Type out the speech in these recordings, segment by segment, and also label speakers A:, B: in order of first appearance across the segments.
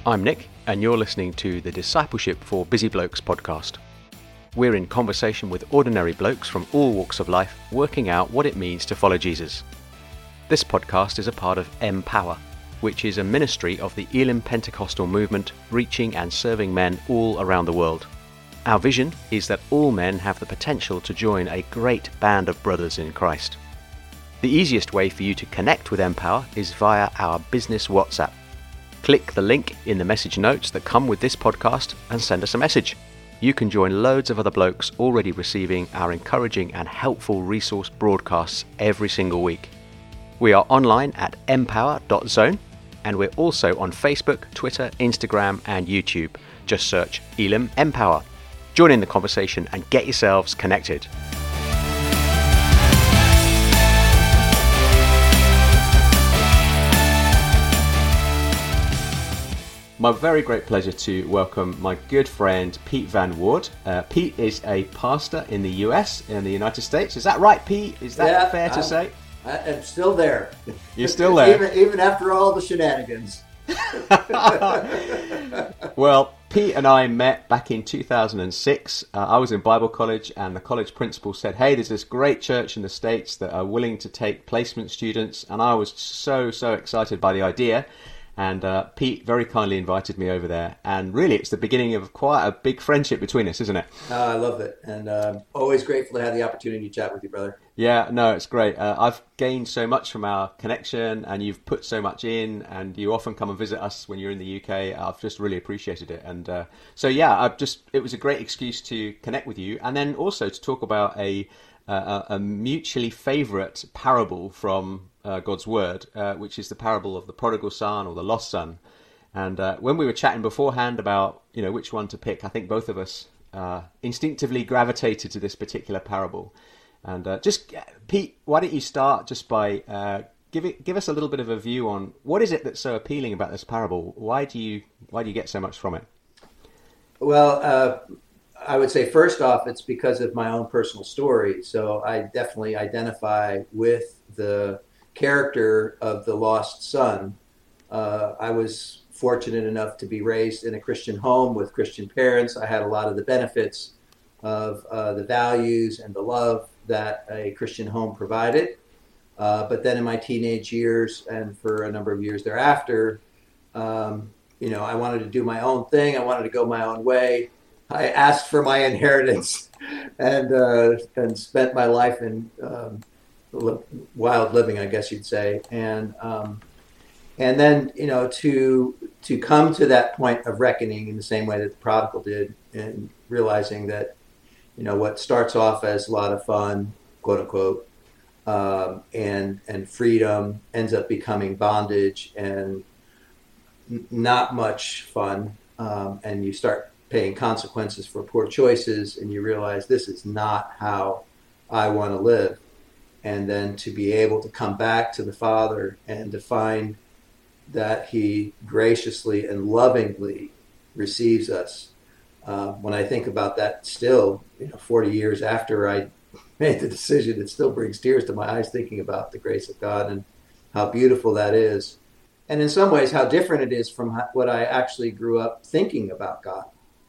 A: I'm Nick, and you're listening to the Discipleship for Busy Blokes podcast. We're in conversation with ordinary blokes from all walks of life, working out what it means to follow Jesus. This podcast is a part of Empower, which is a ministry of the Elim Pentecostal movement, reaching and serving men all around the world. Our vision is that all men have the potential to join a great band of brothers in Christ. The easiest way for you to connect with Empower is via our business WhatsApp. Click the link in the message notes that come with this podcast and send us a message. You can join loads of other blokes already receiving our encouraging and helpful resource broadcasts every single week. We are online at empower.zone, and we're also on Facebook, Twitter, Instagram and YouTube. Just search Elim Empower. Join in the conversation and get yourselves connected. My very great pleasure to welcome my good friend Pete Van Woord. Pete is a pastor in the US, in the United States. Is that right, Pete? Is that fair to say?
B: I'm still there.
A: You're still there?
B: Even after all the shenanigans.
A: Well, Pete and I met back in 2006. I was in Bible college, and the college principal said, hey, there's this great church in the States that are willing to take placement students, and I was so excited by the idea. And Pete very kindly invited me over there, and really it's the beginning of quite a big friendship between us, isn't it?
B: I love it, and always grateful to have the opportunity to chat with you, brother.
A: Yeah, no, it's great. I've gained so much from our connection, and you've put so much in, and you often come and visit us when you're in the UK. I've just really appreciated it, and it was a great excuse to connect with you, and then also to talk about a mutually favourite parable from God's Word, which is the parable of the prodigal son or the lost son. And when we were chatting beforehand about which one to pick, I think both of us instinctively gravitated to this particular parable. And Pete, why don't you start just by give us a little bit of a view on what is it that's so appealing about this parable? Why do you get so much from it?
B: Well, I would say first off, it's because of my own personal story. So I definitely identify with the character of the lost son. I was fortunate enough to be raised in a Christian home with Christian parents. I had a lot of the benefits of the values and the love that a Christian home provided. But then in my teenage years and for a number of years thereafter, I wanted to do my own thing. I wanted to go my own way. I asked for my inheritance and spent my life in wild living, I guess you'd say. And then, to come to that point of reckoning in the same way that the prodigal did, and realizing that, what starts off as a lot of fun, quote unquote, and freedom ends up becoming bondage and not much fun. And you start paying consequences for poor choices, and you realize this is not how I want to live. And then to be able to come back to the Father and to find that He graciously and lovingly receives us. When I think about that still, 40 years after I made the decision, it still brings tears to my eyes thinking about the grace of God and how beautiful that is. And in some ways, how different it is from what I actually grew up thinking about God.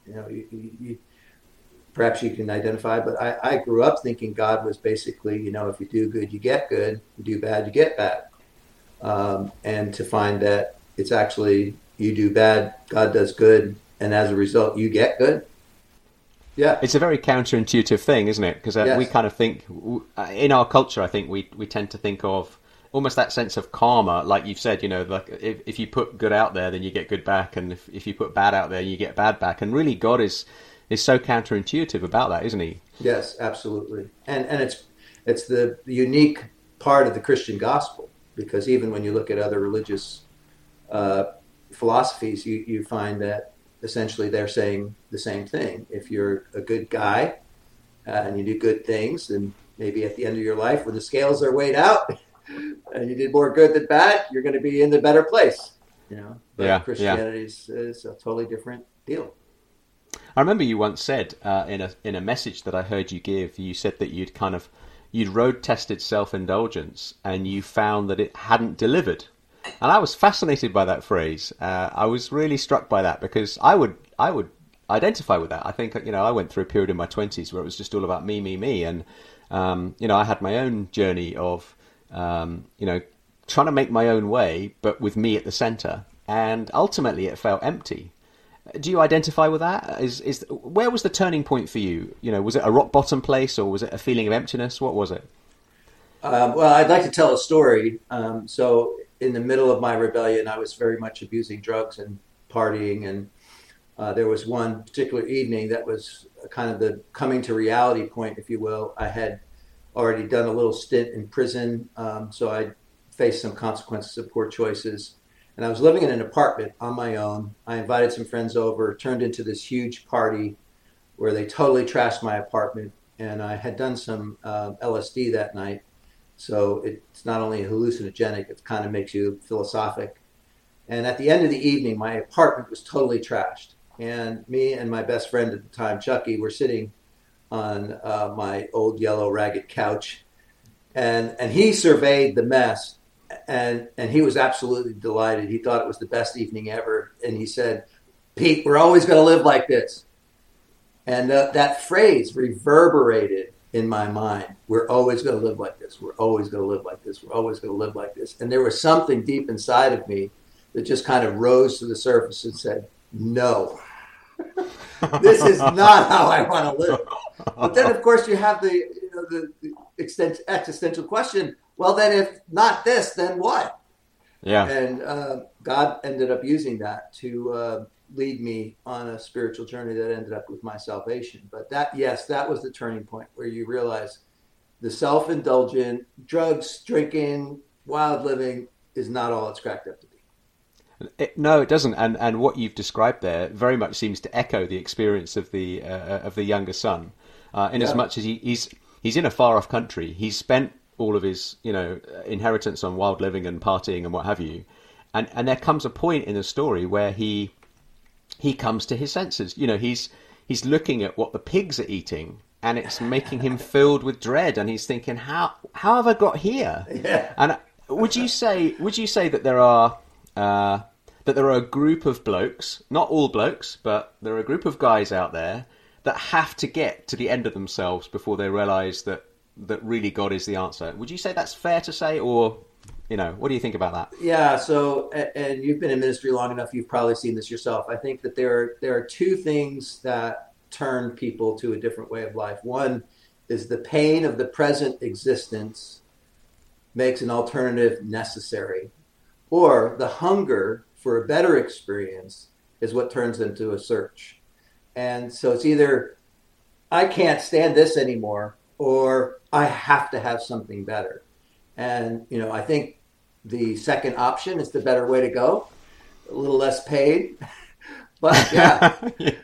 B: Perhaps you can identify, but I grew up thinking God was basically, if you do good, you get good. You do bad, you get bad. And to find that it's actually you do bad, God does good, and as a result, you get good. Yeah,
A: it's a very counterintuitive thing, isn't it? Because
B: yes.
A: We kind of think in our culture, I think we tend to think of almost that sense of karma, like you've said, like if you put good out there, then you get good back, and if you put bad out there, you get bad back. And really, God is so counterintuitive about that, isn't He?
B: Yes, absolutely. And it's the unique part of the Christian gospel, because even when you look at other religious philosophies, you find that essentially they're saying the same thing. If you're a good guy and you do good things, then maybe at the end of your life, when the scales are weighed out, and you did more good than bad, you're going to be in the better place. But Christianity is a totally different deal.
A: I remember you once said in a message that I heard you give, you said that you'd road tested self-indulgence and you found that it hadn't delivered. And I was fascinated by that phrase. I was really struck by that because I would identify with that. I think, I went through a period in my 20s where it was just all about me, me, me. And, I had my own journey of, trying to make my own way, but with me at the center. And ultimately it felt empty. Do you identify with that? Where was the turning point for you? Was it a rock bottom place or was it a feeling of emptiness? What was it?
B: Well, I'd like to tell a story. So in the middle of my rebellion, I was very much abusing drugs and partying. And there was one particular evening that was kind of the coming to reality point, if you will. I had already done a little stint in prison. So I faced some consequences of poor choices. And I was living in an apartment on my own. I invited some friends over, turned into this huge party where they totally trashed my apartment. And I had done some LSD that night. So it's not only hallucinogenic, it kind of makes you philosophic. And at the end of the evening, my apartment was totally trashed. And me and my best friend at the time, Chucky, were sitting on my old yellow ragged couch. And he surveyed the mess. And he was absolutely delighted. He thought it was the best evening ever. And he said, "Pete, we're always going to live like this." And that phrase reverberated in my mind. We're always going to live like this. We're always going to live like this. We're always going to live like this. And there was something deep inside of me that just kind of rose to the surface and said, no, this is not how I want to live. But then, of course, you have the existential question. Well, then if not this, then what?
A: Yeah.
B: And God ended up using that to lead me on a spiritual journey that ended up with my salvation. But that was the turning point where you realize the self-indulgent, drugs, drinking, wild living is not all it's cracked up to be.
A: No, it doesn't. And what you've described there very much seems to echo the experience of the younger son, in as much as he's in a far off country. He's spent all of his inheritance on wild living and partying and what have you, and there comes a point in the story where he comes to his senses. He's looking at what the pigs are eating, and it's making him filled with dread. And he's thinking, how have I got here?
B: Yeah.
A: And would you say that there are a group of blokes, not all blokes, but there are a group of guys out there that have to get to the end of themselves before they realise that really God is the answer? Would you say that's fair to say, or what do you think about that?
B: Yeah. So, and you've been in ministry long enough, you've probably seen this yourself. I think that there are two things that turn people to a different way of life. One is the pain of the present existence makes an alternative necessary, or the hunger for a better experience is what turns them to a search. And so it's either I can't stand this anymore, or I have to have something better. And, I think the second option is the better way to go. A little less paid. But yeah,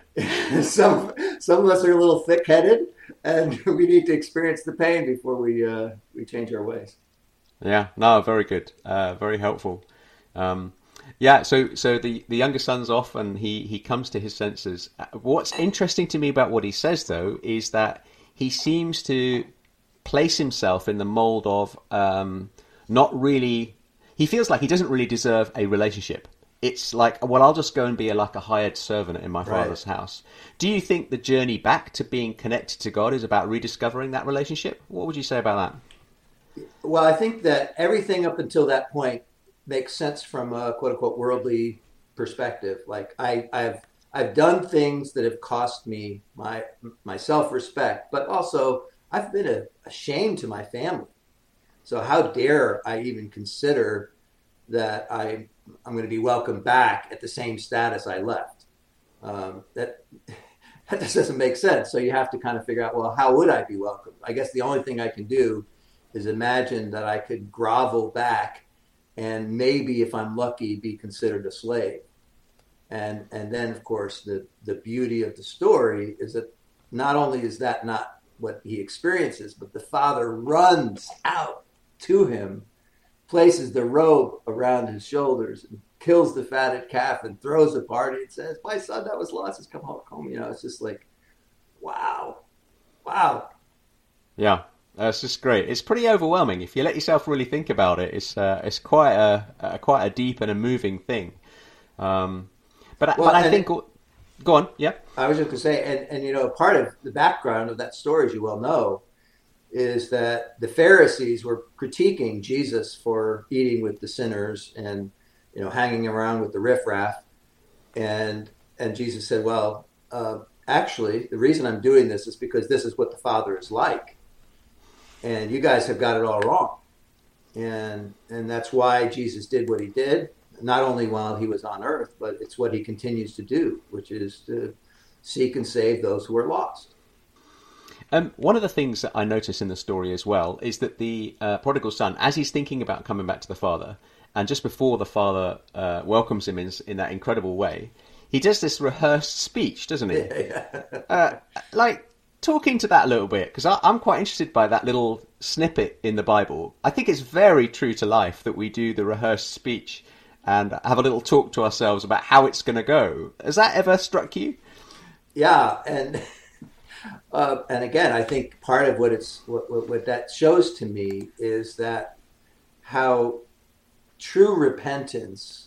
B: some of us are a little thick-headed, and we need to experience the pain before we change our ways.
A: Yeah, no, very good. Very helpful. So the younger son's off and he comes to his senses. What's interesting to me about what he says, though, is that he seems to place himself in the mold of not really... He feels like he doesn't really deserve a relationship. It's like, well, I'll just go and be a hired servant in my father's house. Do you think the journey back to being connected to God is about rediscovering that relationship? What would you say about that?
B: Well, I think that everything up until that point makes sense from a quote-unquote worldly perspective. Like I've done things that have cost me my self-respect, but also I've been a shame to my family. So how dare I even consider that I'm going to be welcomed back at the same status I left? That just doesn't make sense. So you have to kind of figure out, well, how would I be welcomed? I guess the only thing I can do is imagine that I could grovel back and maybe, if I'm lucky, be considered a slave. And then, of course, the beauty of the story is that not only is that not what he experiences, but the father runs out to him, places the robe around his shoulders, and kills the fatted calf and throws a party and says, "My son that was lost has come home." It's just like, wow.
A: Yeah. It's just great. It's pretty overwhelming if you let yourself really think about it. It's quite a deep and a moving thing. But I think. Go on. Yeah.
B: I was just going to say, and part of the background of that story, as you well know, is that the Pharisees were critiquing Jesus for eating with the sinners and hanging around with the riffraff, and Jesus said, "Well, actually, the reason I'm doing this is because this is what the Father is like, and you guys have got it all wrong, and that's why Jesus did what he did." Not only while he was on earth, but it's what he continues to do, which is to seek and save those who are lost.
A: One of the things that I notice in the story as well is that the prodigal son, as he's thinking about coming back to the father, and just before the father welcomes him in that incredible way, he does this rehearsed speech, doesn't he? Like, talking to that a little bit, because I'm quite interested by that little snippet in the Bible. I think it's very true to life that we do the rehearsed speech and have a little talk to ourselves about how it's going to go. Has that ever struck you?
B: Yeah, and again, I think part of what that shows to me is that how true repentance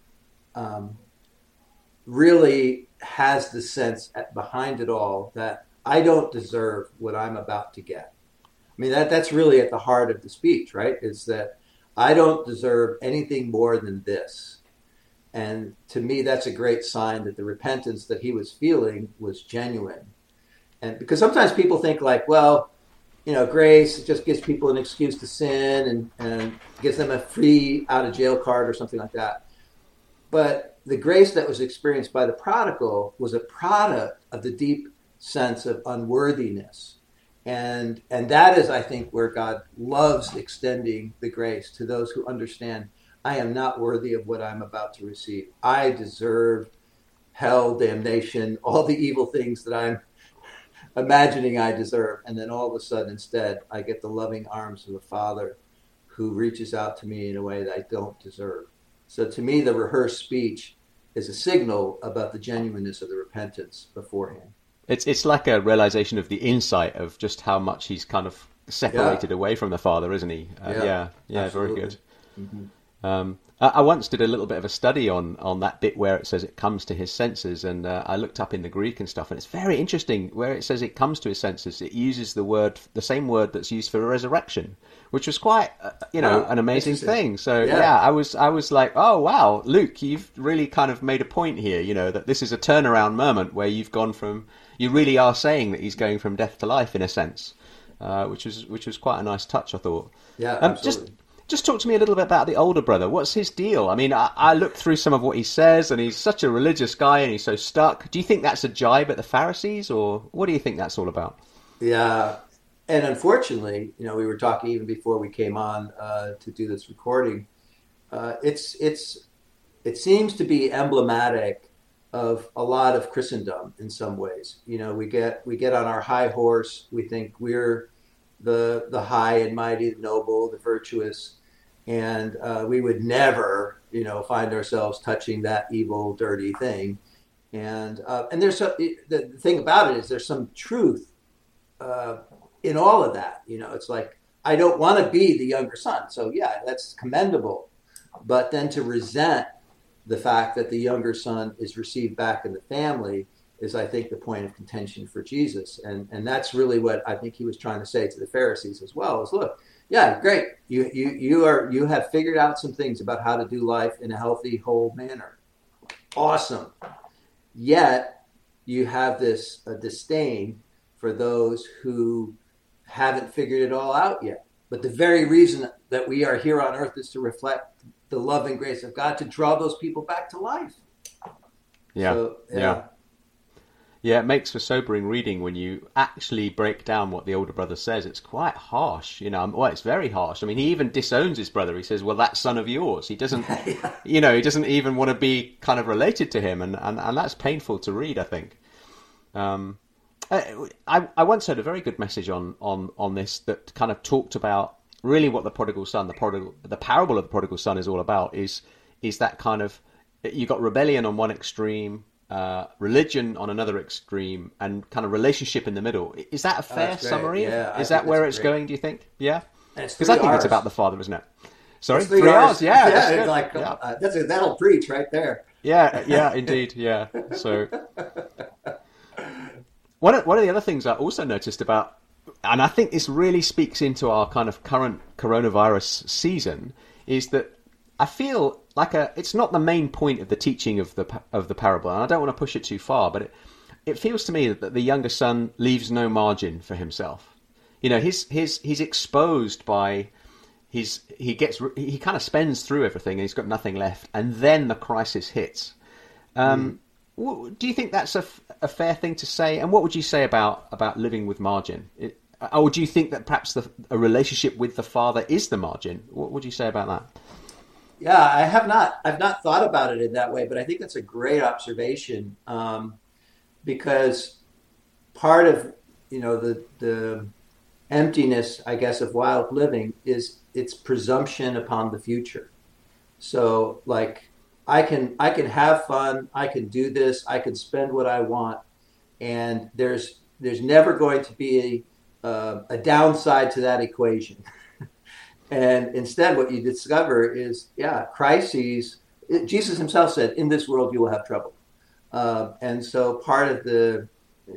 B: really has the sense behind it all that I don't deserve what I'm about to get. I mean, that's really at the heart of the speech, right? Is that I don't deserve anything more than this. And to me, that's a great sign that the repentance that he was feeling was genuine. And because sometimes people think like, well, grace just gives people an excuse to sin and gives them a free out of jail card or something like that. But the grace that was experienced by the prodigal was a product of the deep sense of unworthiness. And that is, I think, where God loves extending the grace to those who understand, I am not worthy of what I'm about to receive. I deserve hell, damnation, all the evil things that I'm imagining I deserve. And then all of a sudden, instead, I get the loving arms of the Father who reaches out to me in a way that I don't deserve. So to me, the rehearsed speech is a signal about the genuineness of the repentance beforehand.
A: It's like a realization of the insight of just how much he's kind of separated away from the Father, isn't he? Yeah, very good. Mm-hmm. I once did a little bit of a study on that bit where it says it comes to his senses, and I looked up in the Greek and stuff, and it's very interesting where it says it comes to his senses. It uses the same word that's used for resurrection, which was quite, an amazing thing. So I was like, oh wow, Luke, you've really kind of made a point here. That this is a turnaround moment where you've gone from. You really are saying that he's going from death to life in a sense, which was quite a nice touch, I thought.
B: Yeah, absolutely.
A: Just talk to me a little bit about the older brother. What's his deal? I mean, I looked through some of what he says, and he's such a religious guy, and he's so stuck. Do you think that's a jibe at the Pharisees, or what do you think that's all about?
B: Yeah, and unfortunately, we were talking even before we came on to do this recording. It seems to be emblematic of a lot of Christendom in some ways. We get on our high horse. We think we're the high and mighty, the noble, the virtuous, and we would never, find ourselves touching that evil, dirty thing. And there's the thing about it is there's some truth in all of that. It's like I don't want to be the younger son, so yeah, that's commendable. But then to resent the fact that the younger son is received back in the family is, I think, the point of contention for Jesus. And that's really what I think he was trying to say to the Pharisees as well, is look, yeah, great. You have figured out some things about how to do life in a healthy, whole manner. Awesome. Yet you have this disdain for those who haven't figured it all out yet. But the very reason that we are here on earth is to reflect the love and grace of God, to draw those people back to life.
A: Yeah. It makes for sobering reading when you actually break down what the older brother says. It's quite harsh, it's very harsh. I mean, he even disowns his brother. He says, well, that son of yours. He doesn't, he doesn't even want to be kind of related to him. And that's painful to read, I think. I once heard a very good message on this that kind of talked about really what the prodigal son, the parable of the prodigal son is all about is that kind of, you got rebellion on one extreme, religion on another extreme, and kind of relationship in the middle. Is that a fair summary?
B: Yeah,
A: is that where it's going, do you think? Yeah? Because I think it's about the Father, isn't it? Sorry?
B: It's 3 hours.
A: Yeah.
B: That'll preach right there.
A: Yeah, indeed, yeah. So, one of the other things I also noticed about, and I think this really speaks into our kind of current coronavirus season, is that I feel like it's not the main point of the teaching of the parable, and I don't want to push it too far, but it feels to me that the younger son leaves no margin for himself. You know, he's exposed by he kind of spends through everything and he's got nothing left, and then the crisis hits. Do you think that's a fair thing to say? And what would you say about living with margin? Or do you think that perhaps a relationship with the Father is the margin? What would you say about that?
B: Yeah, I've not thought about it in that way, but I think that's a great observation, because part of the emptiness, I guess, of wild living is its presumption upon the future. So, like, I can have fun, I can do this, I can spend what I want, and there's never going to be a downside to that equation. And instead, what you discover is, crises. Jesus himself said, "In this world, you will have trouble." And so, part of the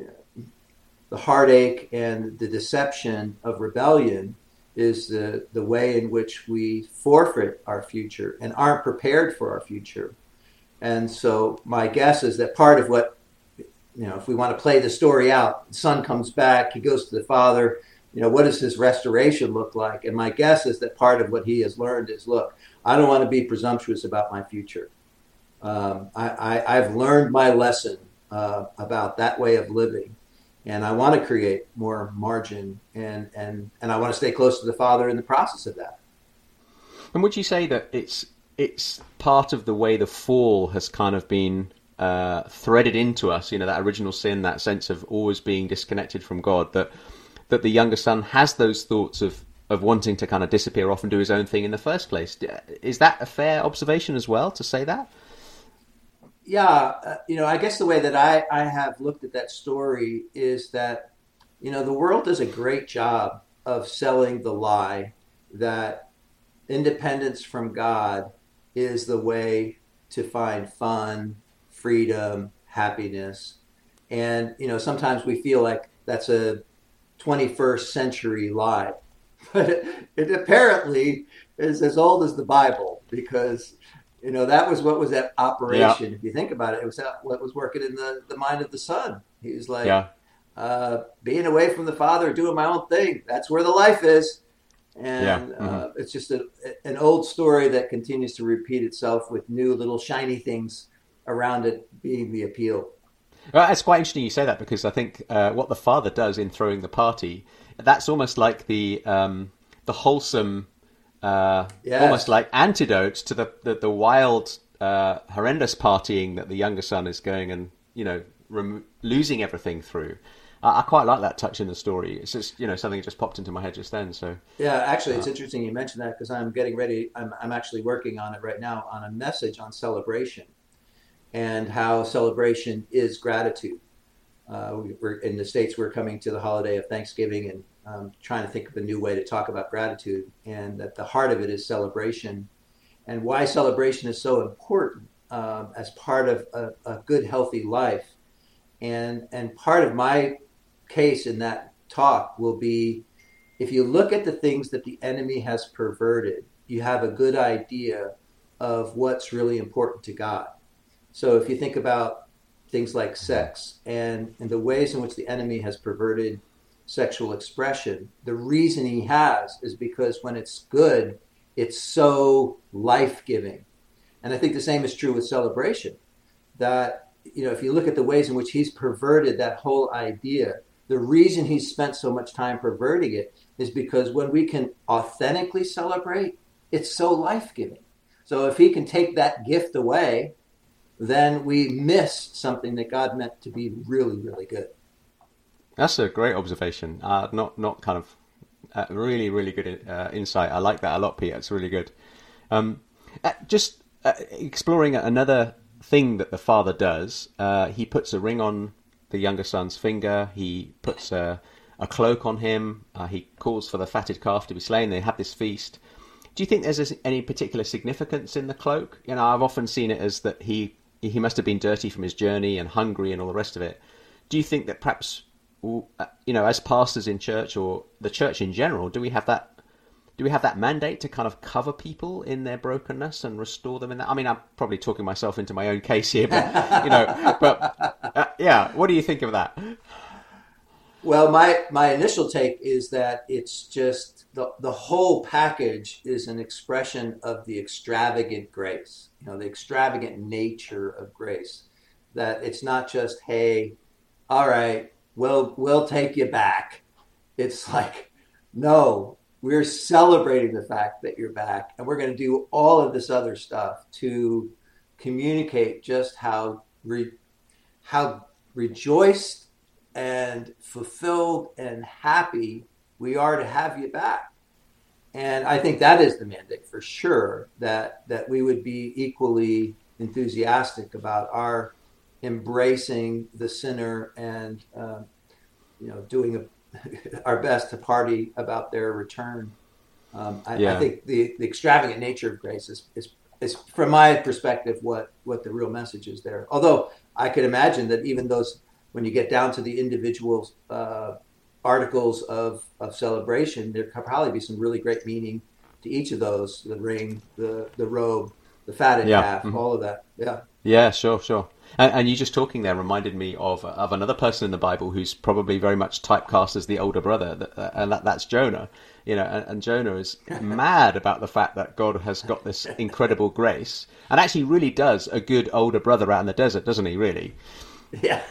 B: heartache and the deception of rebellion is the way in which we forfeit our future and aren't prepared for our future. And so, my guess is that part of what, if we want to play the story out, the son comes back, he goes to the Father. What does his restoration look like? And my guess is that part of what he has learned is, look, I don't want to be presumptuous about my future. I've learned my lesson about that way of living, and I want to create more margin, and I want to stay close to the Father in the process of that.
A: And would you say that it's part of the way the fall has kind of been threaded into us? That original sin, that sense of always being disconnected from God, that the younger son has those thoughts of wanting to kind of disappear off and do his own thing in the first place. Is that a fair observation as well, to say that?
B: Yeah, I guess the way that I have looked at that story is that, the world does a great job of selling the lie that independence from God is the way to find fun, freedom, happiness. And, sometimes we feel like that's a 21st century lie, but it apparently is as old as the Bible, because that was what was at operation. If you think about it, it was what was working in the mind of the son. He was like, being away from the Father, doing my own thing, that's where the life is. And it's just an old story that continues to repeat itself with new little shiny things around it being the appeal.
A: Well, it's quite interesting you say that, because I think what the Father does in throwing the party, that's almost like the wholesome, almost like antidote to the wild, horrendous partying that the younger son is going and losing everything through. I quite like that touch in the story. It's just something that just popped into my head just then. So
B: actually, it's interesting you mentioned that, because I'm getting ready. I'm actually working on it right now, on a message on celebration, and how celebration is gratitude. We're in the States, we're coming to the holiday of Thanksgiving, and trying to think of a new way to talk about gratitude, and that the heart of it is celebration, and why celebration is so important as part of a good, healthy life. And part of my case in that talk will be, if you look at the things that the enemy has perverted, you have a good idea of what's really important to God. So if you think about things like sex and the ways in which the enemy has perverted sexual expression, the reason he has is because when it's good, it's so life-giving. And I think the same is true with celebration, that if you look at the ways in which he's perverted that whole idea, the reason he's spent so much time perverting it is because when we can authentically celebrate, it's so life-giving. So if he can take that gift away, then we miss something that God meant to be really, really good.
A: That's a great observation. Not kind of really, really good insight. I like that a lot, Peter. It's really good. Just exploring another thing that the father does. He puts a ring on the younger son's finger. He puts a cloak on him. He calls for the fatted calf to be slain. They have this feast. Do you think there's any particular significance in the cloak? You know, I've often seen it as that he must have been dirty from his journey and hungry and all the rest of it. Do you think that perhaps, you know, as pastors in church or the church in general, do we have that mandate to kind of cover people in their brokenness and restore them in that? I mean, I'm probably talking myself into my own case here, but, you know, yeah, what do you think of that?
B: Well, my initial take is that it's just the whole package is an expression of the extravagant grace, you know, the extravagant nature of grace. That it's not just, hey, all right, we'll take you back. It's like, no, we're celebrating the fact that you're back, and we're going to do all of this other stuff to communicate just how rejoiced and fulfilled and happy we are to have you back. And I think that is the mandate for sure, that we would be equally enthusiastic about our embracing the sinner and you know, doing our best to party about their return. I think the extravagant nature of grace is from my perspective what the real message is there. Although I could imagine that even those, when you get down to the individual articles of celebration, there could probably be some really great meaning to each of those: the ring, the robe, the fatted calf, all of that. Yeah,
A: sure. And you just talking there reminded me of another person in the Bible who's probably very much typecast as the older brother, and that's Jonah. You know, and Jonah is mad about the fact that God has got this incredible grace, and actually really does a good older brother out in the desert, doesn't he? Really?
B: Yeah.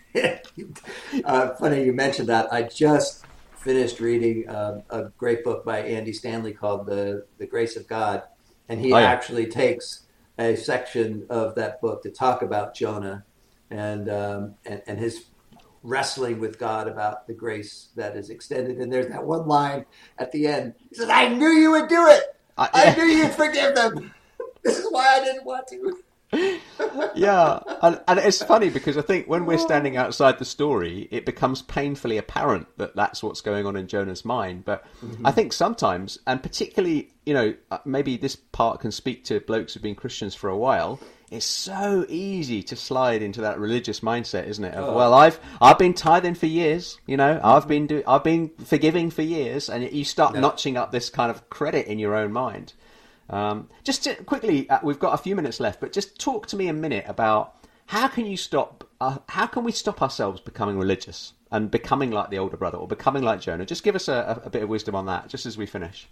B: Funny you mentioned that. I just finished reading a great book by Andy Stanley called The Grace of God, and he actually takes a section of that book to talk about Jonah and his wrestling with God about the grace that is extended. And there's that one line at the end. He says, "I knew you would do it. I knew you'd forgive them. This is why I didn't want to."
A: Yeah, and it's funny because I think when we're standing outside the story, it becomes painfully apparent that that's what's going on in Jonah's mind. But I think sometimes, and particularly, you know, maybe this part can speak to blokes who've been Christians for a while. It's so easy to slide into that religious mindset, isn't it? Of, well, I've been tithing for years, you know, I've been forgiving for years, and you start notching up this kind of credit in your own mind. Just quickly, we've got a few minutes left, but just talk to me a minute about how can we stop ourselves becoming religious and becoming like the older brother or becoming like Jonah? Just give us a bit of wisdom on that, just as we finish.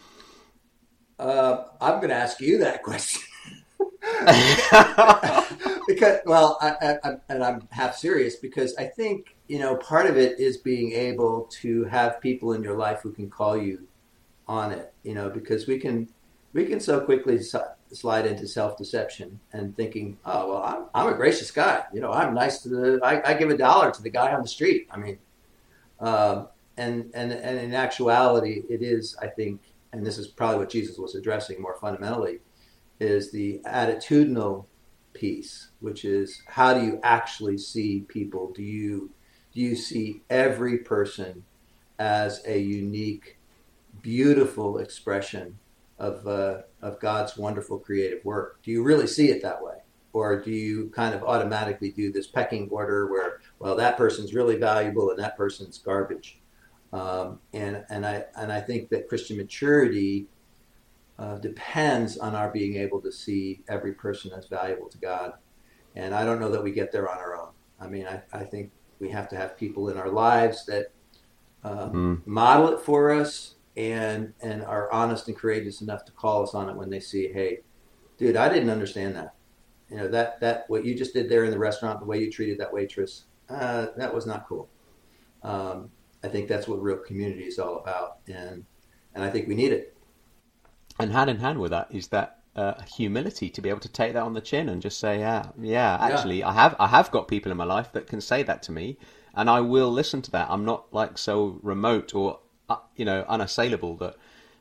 B: I'm going to ask you that question. Because, well, I'm half serious, because I think, you know, part of it is being able to have people in your life who can call you on it, you know, because we can so quickly slide into self-deception and thinking, oh, well, I'm a gracious guy. You know, I'm nice to I give $1 to the guy on the street. I mean, and in actuality, it is, I think, and this is probably what Jesus was addressing more fundamentally, is the attitudinal piece, which is, how do you actually see people? Do you see every person as a unique, beautiful expression of God's wonderful creative work? Do you really see it that way? Or do you kind of automatically do this pecking order where, well, that person's really valuable and that person's garbage? And I think that Christian maturity depends on our being able to see every person as valuable to God. And I don't know that we get there on our own. I mean, I think we have to have people in our lives that model it for us, and are honest and courageous enough to call us on it when they see, hey, dude, I didn't understand that. You know, that what you just did there in the restaurant, the way you treated that waitress, that was not cool. I think that's what real community is all about, and I think we need it.
A: And hand in hand with that is that humility to be able to take that on the chin and just say, actually, I have got people in my life that can say that to me, and I will listen to that. I'm not like so remote or unassailable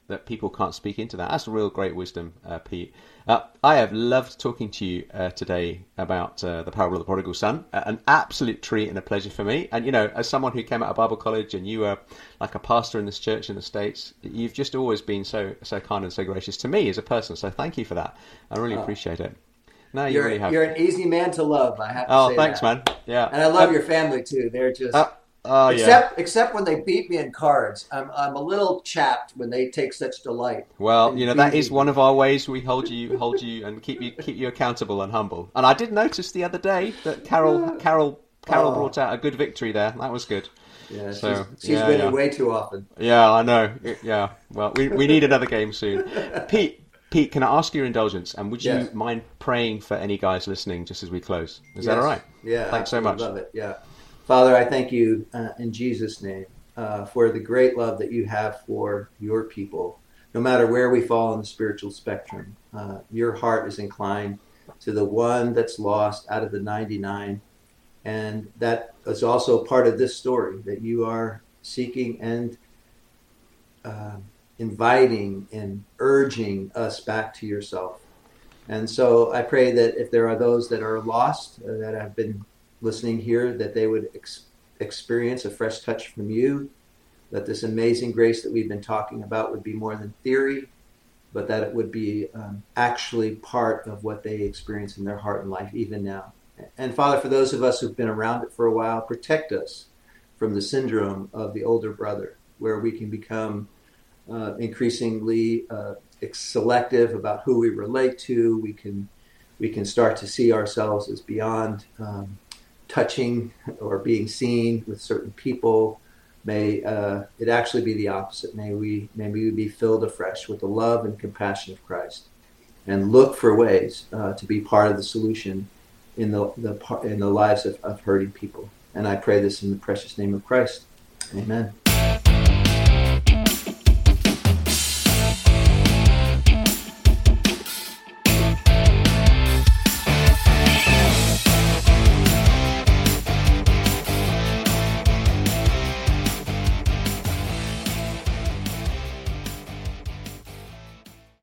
A: that people can't speak into that. That's real great wisdom, Pete. I have loved talking to you today about the parable of the prodigal son. An absolute treat and a pleasure for me. And, as someone who came out of Bible college and you were like a pastor in this church in the States, you've just always been so kind and so gracious to me as a person. So thank you for that. I really appreciate it. No, you really have.
B: You're an easy man to love, I have to say.
A: Oh, thanks,
B: that.
A: man. Yeah.
B: And I love your family, too. They're just... Except when they beat me in cards, I'm a little chapped when they take such delight.
A: Well, that is one of our ways we hold you, and keep you accountable and humble. And I did notice the other day that Carol brought out a good victory there. That was good.
B: Yeah, she's winning way too often.
A: Yeah, I know. Yeah, well, we need another game soon. Pete, can I ask your indulgence? And would you mind praying for any guys listening just as we close? Is that all right?
B: Yeah.
A: Thanks so much.
B: Love it. Yeah. Father, I thank you in Jesus' name for the great love that you have for your people. No matter where we fall on the spiritual spectrum, your heart is inclined to the one that's lost out of the 99. And that is also part of this story, that you are seeking and inviting and urging us back to yourself. And so I pray that if there are those that are lost, that have been listening here, that they would experience a fresh touch from you, that this amazing grace that we've been talking about would be more than theory, but that it would be actually part of what they experience in their heart and life even now. And Father, for those of us who've been around it for a while, protect us from the syndrome of the older brother, where we can become increasingly selective about who we relate to. We can start to see ourselves as beyond touching or being seen with certain people. May it actually be the opposite. May we be filled afresh with the love and compassion of Christ, and look for ways to be part of the solution in the lives of hurting people. And I pray this in the precious name of Christ. Amen.